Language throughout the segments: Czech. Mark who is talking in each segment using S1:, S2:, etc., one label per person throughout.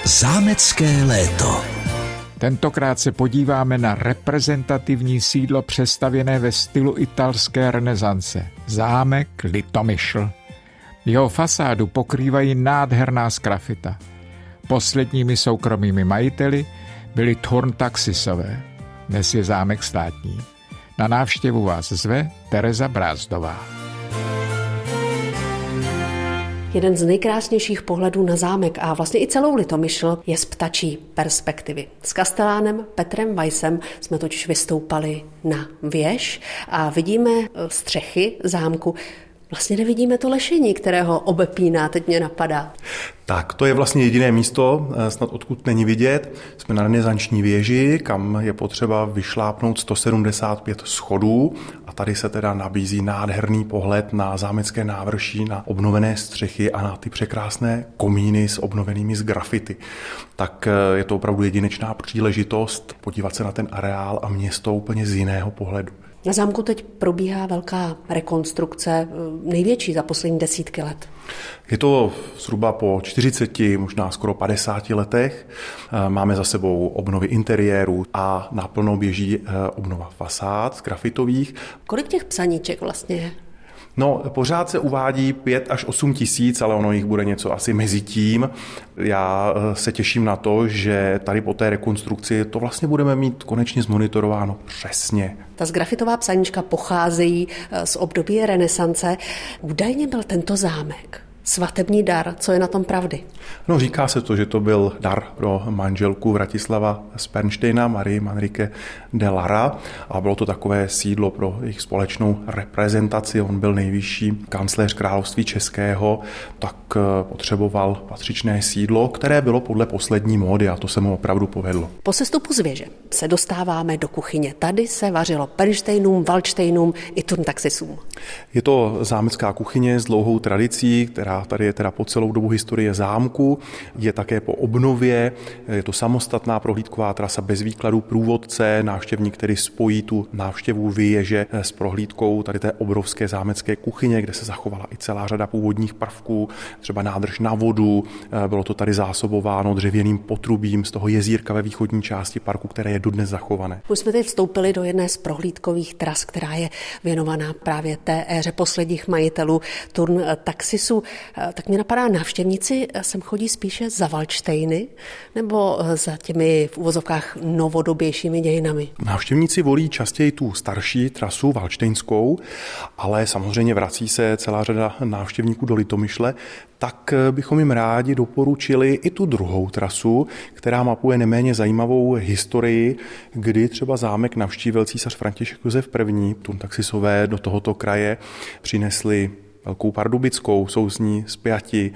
S1: Zámecké léto.
S2: Tentokrát se podíváme na reprezentativní sídlo přestavěné ve stylu italské renesance. Zámek Litomyšl. Jeho fasádu pokrývají nádherná sgrafita. Posledními soukromými majiteli byli Turntaxisové. Dnes je zámek státní. Na návštěvu vás zve Tereza Brázdová.
S3: Jeden z nejkrásnějších pohledů na zámek a vlastně i celou Litomyšl je z ptačí perspektivy. S kastelánem Petrem Weissem jsme totiž vystoupali na věž a vidíme střechy zámku. Vlastně nevidíme to lešení, kterého obepíná, teď mě napadá.
S4: Tak, to je vlastně jediné místo, snad odkud není vidět. Jsme na renesanční věži, kam je potřeba vyšlápnout 175 schodů a tady se teda nabízí nádherný pohled na zámecké návrší, na obnovené střechy a na ty překrásné komíny s obnovenými z grafity. Tak je to opravdu jedinečná příležitost podívat se na ten areál a město úplně z jiného pohledu.
S3: Na zámku teď probíhá velká rekonstrukce, největší za poslední desítky let.
S4: Je to zhruba po 40, možná skoro 50 letech. Máme za sebou obnovy interiéru a naplno běží obnova fasád grafitových.
S3: Kolik těch psaníček vlastně je?
S4: No, pořád se uvádí 5 až 8 tisíc, ale ono jich bude něco asi mezi tím. Já se těším na to, že tady po té rekonstrukci to vlastně budeme mít konečně zmonitorováno přesně.
S3: Ta grafitová psaníčka pocházejí z období renesance. Údajně byl tento zámek svatební dar. Co je na tom pravdy?
S4: No, říká se to, že to byl dar pro manželku Vratislava z Pernštejna, Marii Manrike de Lara, a bylo to takové sídlo pro jejich společnou reprezentaci. On byl nejvyšší kancléř království českého, tak potřeboval patřičné sídlo, které bylo podle poslední módy a to se mu opravdu povedlo.
S3: Po sestupu z věže se dostáváme do kuchyně. Tady se vařilo Pernštejnům, Valdštejnům i Turntaxisům.
S4: Je to zámecká kuchyně s dlouhou tradicí, která tady je teda po celou dobu historie zámku. Je také po obnově, je to samostatná prohlídková trasa bez výkladu průvodce, návštěvník, který spojí tu návštěvu věže s prohlídkou tady té obrovské zámecké kuchyně, kde se zachovala i celá řada původních prvků, třeba nádrž na vodu, bylo to tady zásobováno dřevěným potrubím z toho jezírka ve východní části parku, které je dodnes zachované.
S3: Už jsme teď vstoupili do jedné z prohlídkových tras, která je věnovaná právě té éře posledních majitelů Turntaxisů. Tak mě napadá, návštěvníci sem chodí spíše za Valdštejny nebo za těmi v uvozovkách novodobějšími dějinami?
S4: Návštěvníci volí častěji tu starší trasu valdštejnskou, ale samozřejmě vrací se celá řada návštěvníků do Litomyšle, tak bychom jim rádi doporučili i tu druhou trasu, která mapuje neméně zajímavou historii, kdy třeba zámek navštívil císař František Josef I. Turntaxisové do tohoto kraje přinesli Velkou Pardubickou, jsou z ní spjati.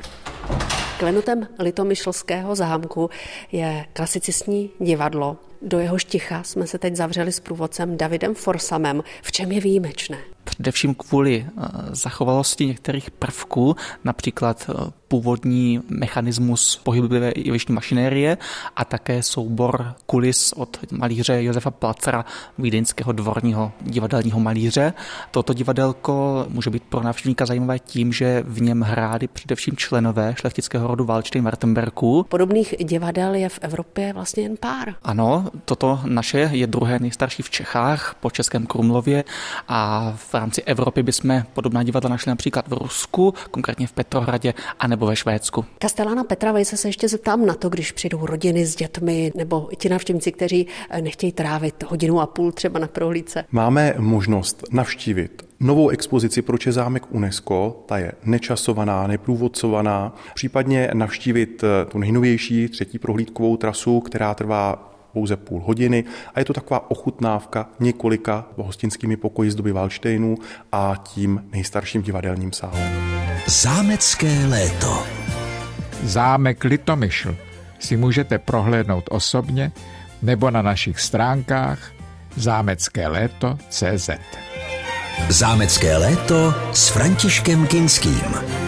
S3: Klenotem litomyšlského zámku je klasicistní divadlo. Do jehož ticha jsme se teď zavřeli s průvodcem Davidem Forsamem. V čem je výjimečné?
S5: Především kvůli zachovalosti některých prvků, například původní mechanismus pohyblivé jevištní mašinérie a také soubor kulis od malíře Josefa Placera, vídeňského dvorního divadelního malíře. Toto divadelko může být pro návštěvníka zajímavé tím, že v něm hráli především členové šlechtického rodu Valdštejn-Württemberků.
S3: Podobných divadel je v Evropě vlastně jen pár.
S5: Ano, toto naše je druhé nejstarší v Čechách po Českém Krumlově a v rámci Evropy bychom podobná divadla našli například v Rusku, konkrétně v Petrohradě, anebo ve Švédsku.
S3: Kastelána Petra Weisse se ještě zeptám na to, když přijdou rodiny s dětmi nebo ti návštěvníci, kteří nechtějí trávit 1,5 hodiny třeba na prohlídce.
S4: Máme možnost navštívit novou expozici Proč je zámek UNESCO, ta je nečasovaná, neprůvodcovaná, případně navštívit tu nejnovější 3. prohlídkovou trasu, která trvá pouze 0,5 hodiny a je to taková ochutnávka několika hostinskými pokoji z doby Valdštejnů a tím nejstarším divadelním sálem.
S1: Zámecké léto.
S2: Zámek Litomyšl si můžete prohlédnout osobně nebo na našich stránkách zámeckéléto.cz.
S1: Zámecké léto s Františkem Kinským.